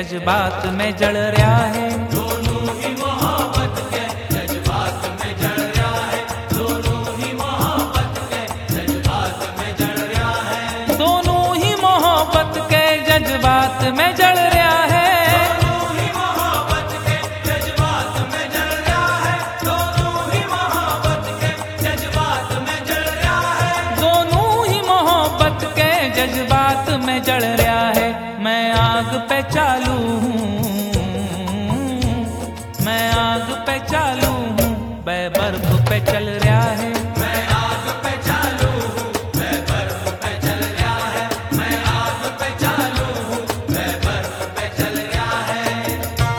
जज्बात में जल रहा है। दोनों ही मोहब्बत के जज्बात में जल रहा है। दोनों ही मोहब्बत के जज्बात में जल रहा है। दोनों ही मोहब्बत के जज्बात में जल रहा है। दोनों ही मोहब्बत के जज्बात में जल रहा है। दोनों ही मोहब्बत के जज्बात में जल रहा है। दोनों ही मोहब्बत के जज्बात में जल रहा है। मैं आग पे चालू हूँ, मैं आग पे चालू हूँ, बै बर्फ पे चल रहा है। मैं आग पे चालू हूँ, मैं बर्फ पे चल रहा है। मैं आग पे चालू हूँ, मैं बर्फ पे चल रहा है।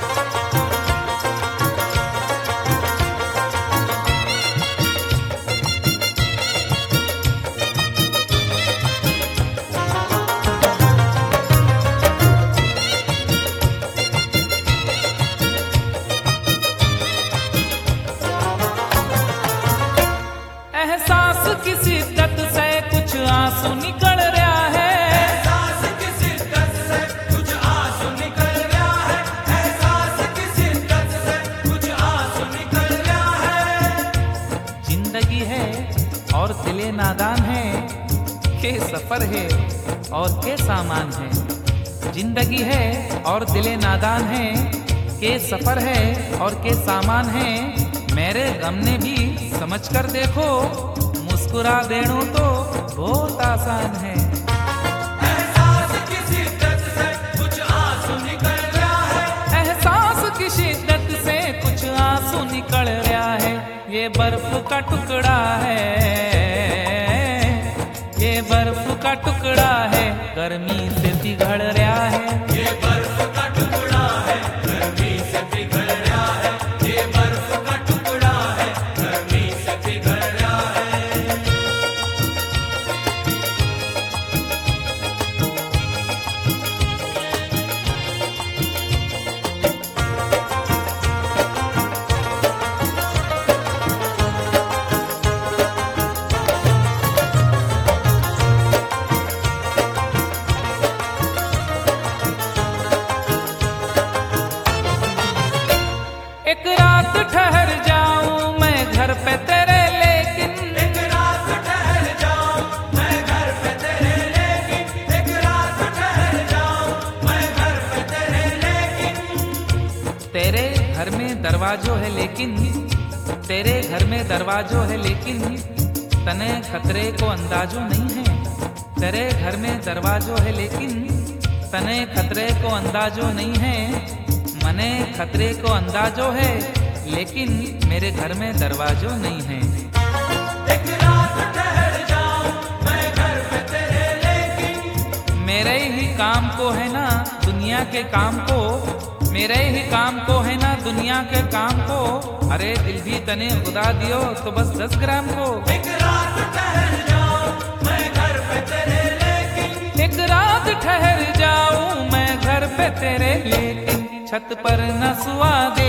एहसास की शिद्दत से कुछ आंसू निकल रहा है। एहसास की शिद्दत से कुछ आंसू निकल रहा है। एहसास की शिद्दत से कुछ आंसू निकल रहा है। जिंदगी है और दिले नादान है, के सफर है और के सामान है। जिंदगी है और दिले नादान है, के सफर है और के सामान है। मेरे गम ने भी समझ कर देखो, मुस्कुरा देना तो बहुत आसान है। एहसास की शिद्दत से कुछ आंसू निकल रहा है। एहसास की शिद्दत से कुछ आंसू निकल रहा है। ये बर्फ का टुकड़ा है, ये बर्फ का टुकड़ा है, गर्मी से पिघल रहा है। ये बर्फ का टुकड़ा है, गर्मी से पिघल रहा है। ये बर्फ का टुकड़ा है, गर्मी से पिघल रहा है। एक रात ठहर जाऊं मैं घर पे तेरे, लेकिन एक रात ठहर जाऊं मैं घर पे तेरे, लेकिन एक रात ठहर जाऊं मैं घर पे तेरे, लेकिन तेरे घर में दरवाजों है, लेकिन तेरे घर में दरवाजों है, लेकिन तने खतरे को अंदाजो नहीं है। तेरे घर में दरवाजों है, लेकिन तने खतरे को अंदाजो नहीं है। मने खतरे को अंदाजो है, लेकिन मेरे घर में दरवाजों नहीं है। एक रात ठहर जाऊं मैं घर पे तेरे, लेकिन मेरे ही काम को है ना दुनिया के काम को, मेरे ही काम को है ना दुनिया के काम को। अरे दिल भी तने खुदा दियो तो बस 10 ग्राम को। एक रात ठहर जाऊं मैं घर पे तेरे, लेकिन एक रात ठहर जाऊं मैं घर पे तेरे, लेकिन छत पर न सुआ दे,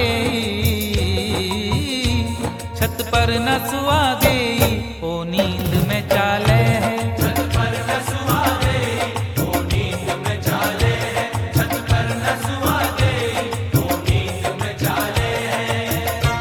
छत पर न सुआ दे, ओ नींद में चाले है। छत पर न सुआ दे, ओ नींद में चाले है। छत पर न सुआ दे, ओ नींद में चाले है।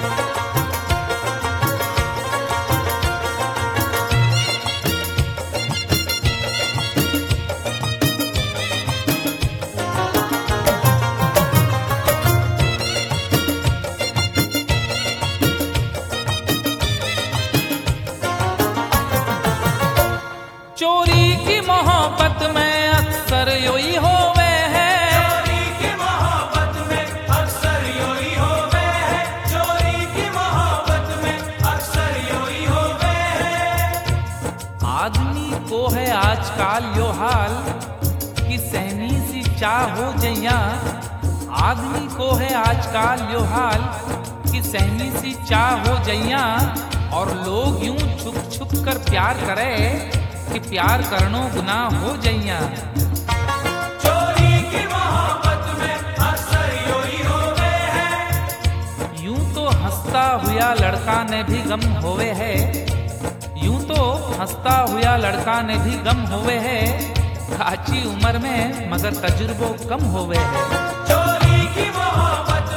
चोरी की मोहब्बत में अक्सर योही होवे है। चोरी की मोहब्बत में अक्सर योही होवे है। चोरी की मोहब्बत में अक्सर योही होवे है। आदमी को है आजकल यो हाल कि सहनी सी चाह हो जइया। आदमी को है आजकल यो हाल कि सहनी सी चाह हो जइया। और लोग यूं छुप छुप कर प्यार करे कि प्यार करनो गुनाह हो जइया। चोरी की मोहब्बत में अक्सर योही होवे है। यूं तो हंसता हुआ लड़का ने भी गम होवे है। यूं तो हंसता हुआ लड़का ने भी गम होवे है। काची उम्र में मगर तजुर्बो कम होवे है। चोरी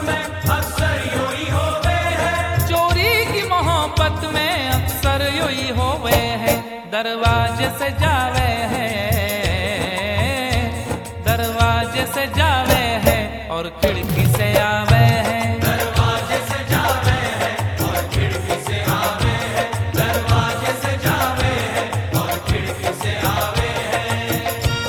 में अक्सर यूं ही होवे है, चोरी की मोहब्बत में अक्सर यूं ही होवे है। दरवाजे से जावे है, दरवाजे से जावे है और खिड़की से आवे है। दरवाजे से जावे है और खिड़की से आवे है, दरवाजे से जावे है और खिड़की से आवे है।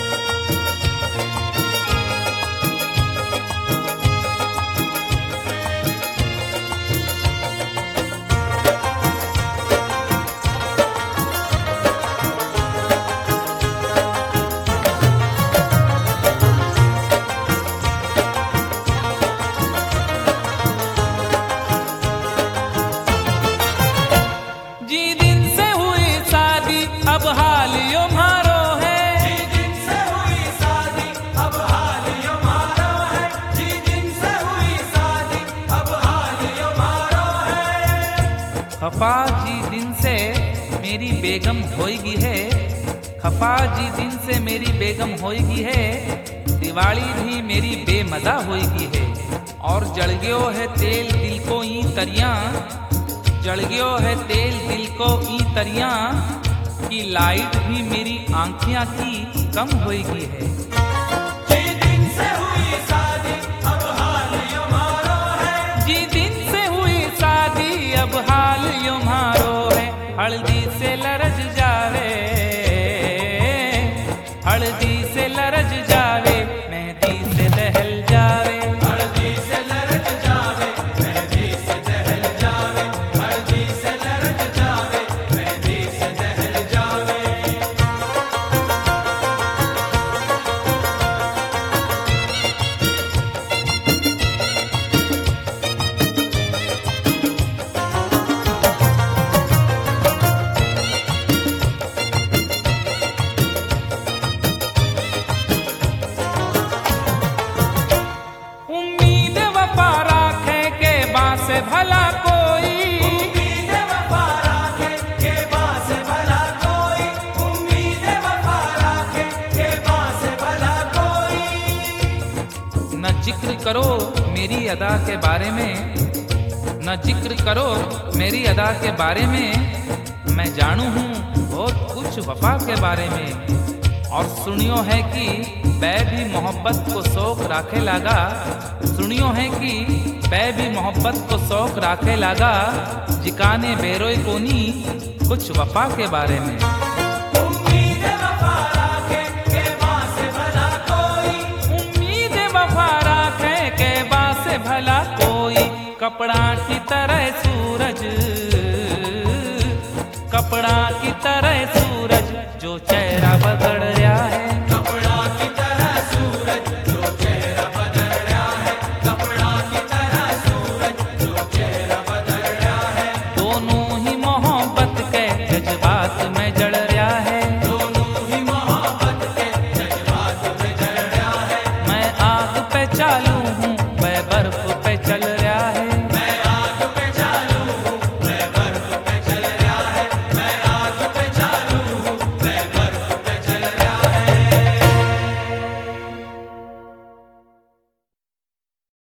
जी दिन से हुई शादी अब हाल यो मारो है, जी दिन से हुई शादी अब हाल यो मारो है, जी दिन से हुई शादी अब हाल यो मारो है। खफा जी दिन से मेरी बेगम होएगी है, खफा जी दिन से मेरी बेगम होएगी है। दिवाली भी मेरी बेमजा होएगी है और जल गयो है तेल दिल को ई तरियां, जल गयो है तेल दिल को ई तरियां की लाइट भी मेरी आंखियां की कम होएगी है। जी दिन से हुई शादी अब हाल यो मारो है, जी दिन से हुई शादी अब हाल यो मारो है। हल्दी से लरज जावे, हल्दी से लरज जावे, मेहंदी से दहल जावे। हल्दी से लरज जावे, मेहंदी से दहल जावे, हल्दी से लरज जावे, मेहंदी से दहल जावे। उम्मीद वफा राखे के बासे भला कोई, उम्मीद वफा राखे के बास भला कोई, उम्मीद वफा राखे के बास भला कोई। न जिक्र करो मेरी अदा के बारे में, न जिक्र करो मेरी अदा के बारे में। मैं जानू हूँ बहुत कुछ वफा के बारे में और सुनियो है कि बै भी मोहब्बत को शौक राखे लागा, सुनियो है कि बै भी मोहब्बत को शौक राखे लागा। जिकाने बेरोय कोनी कुछ वफा के बारे में। उम्मीद वफा राखे के बास भला कोई, उम्मीद वफा राखे के बासे भला कोई। कपड़ा की तरह सूरज, कपड़ा की तरह सूरज जो चेहरा बदल रहा है। कपड़ा की तरह सूरज जो चेहरा बदल रहा है, कपड़ा की तरह सूरज जो चेहरा बदल रहा है। दोनों ही मोहब्बत के जज्बात में जड़ रहा है, दोनों ही मोहब्बत के जज्बात में जल रहा है। मैं आग पे चालू